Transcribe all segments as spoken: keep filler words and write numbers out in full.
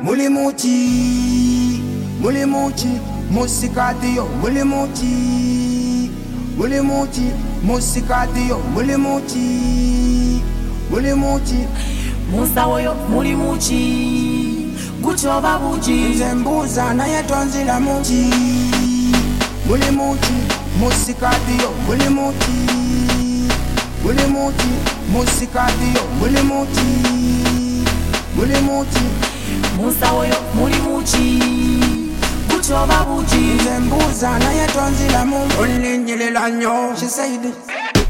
Mulimuchi, mulimuchi, musikati yo, mulimuchi, mulimuchi, musikati yo, mulimuchi, mulimuchi, musawoyo mulimuchi, guchoba buji, nzembuza na yetonzila muchi, mulimuchi, musikati yo, mulimuchi, mulimuchi, musikati yo, mulimuchi, mulimuchi, musawoyo mulimuchi, guchoba buji, nzembuza na yetonzila muchi, olinyilela nyo, she said it.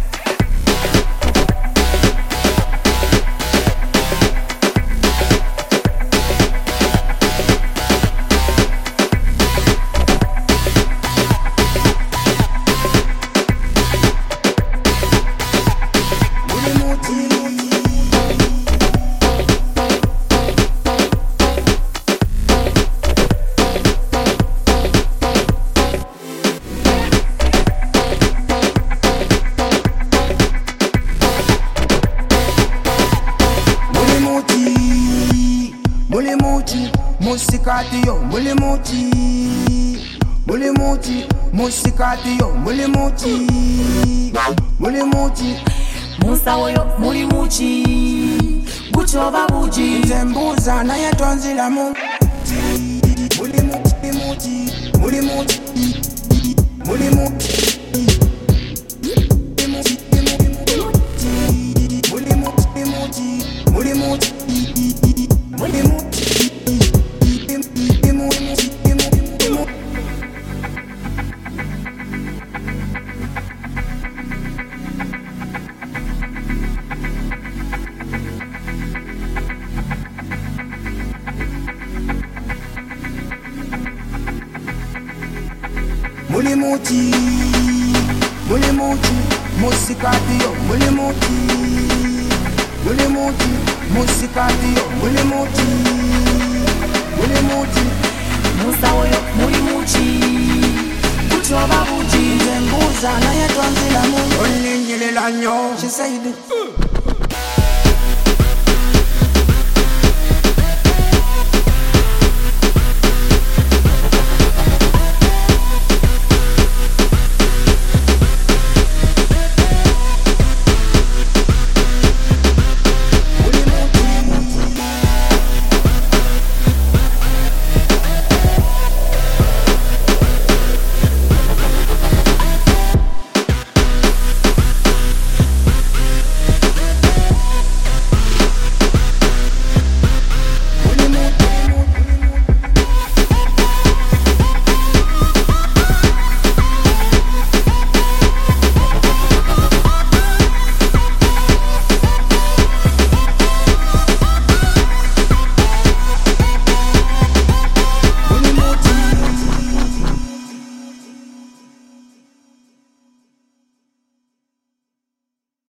Mulimuchi, musikati yo, mulimuchi, mulimuchi, musikati yo, mulimuchi, mulimuchi, musawoyo mulimuchi, guchoba buji, nzembuza na yetonzila muchi, mulimuchi, mulimuchi, mulimuchi. Mulimuchi, mulimuchi, musikati yo, mulimuchi, mulimuchi, musikati yo, mulimuchi, mulimuchi, musawoyo mulimuchi, guchoba buji, nzembuza na yetonzila muchi, olinyilela nyo, she said it.